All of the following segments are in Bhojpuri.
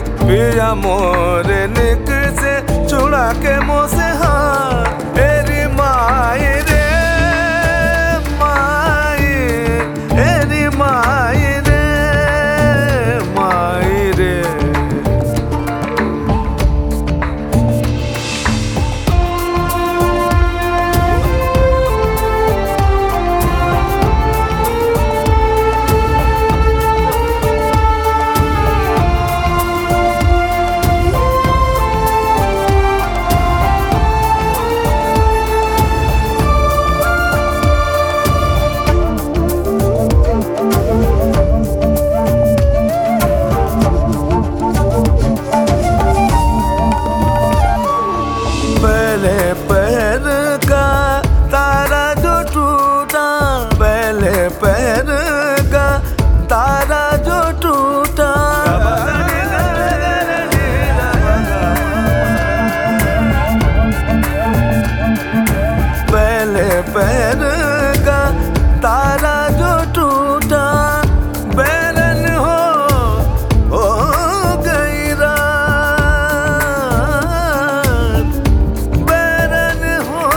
पिया मोरे निक से छुड़ा के मुँह से हाथ तेरी माई रे माई तेरी माई रे माई रे। पहले पैर का तारा जो टूटा, पहले पैर का तारा जो टूटा, पहले पैर का तारा जो टूटा, बैरन हो गई रात, बैरन हो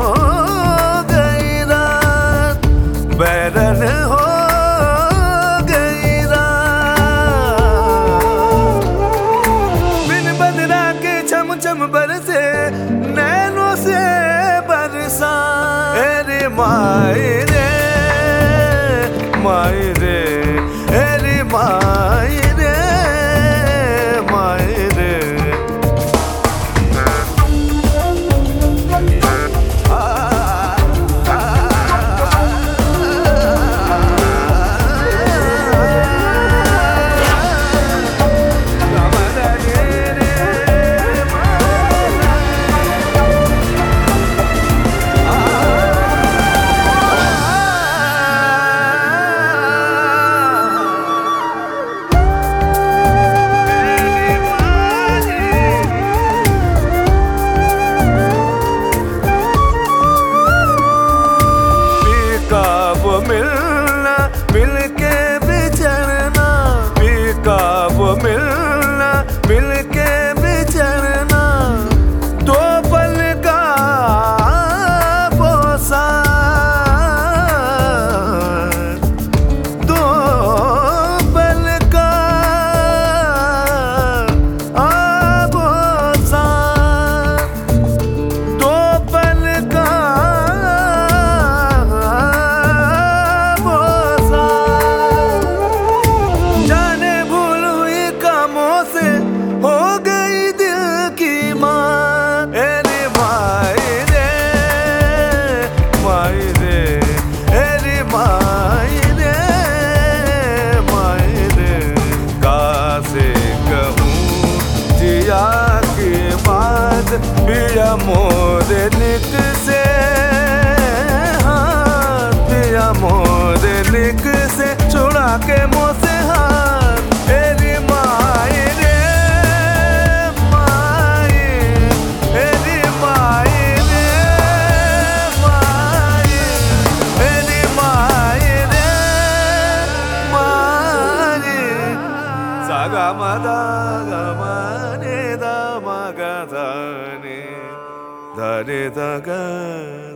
गई रात, बैरन हो गई रात। बिन बदरा के छम छम बरसे नैनों से बरसा तेरी माई रे माई रे तेरी माई रे माई रे। मिलना मिलके बिछड़ना, पीका वो मिलना मिलके बिछड़ना, दो पल का बोसा, दो पल का बोसा, दो पल का हो गई दिल की माँ तेरी माई रे माई रे तेरी माई रे माई रे। कासे कहूँ जिया की बात पिया मोरे निक से, हाँ पिया मोरे निक से छुड़ा के मुँह से हाथ तेरी माई रे माई तेरी माई रे माई तेरी माई रे माई। सागा मदा गमने दा मगा धने धने दा गा।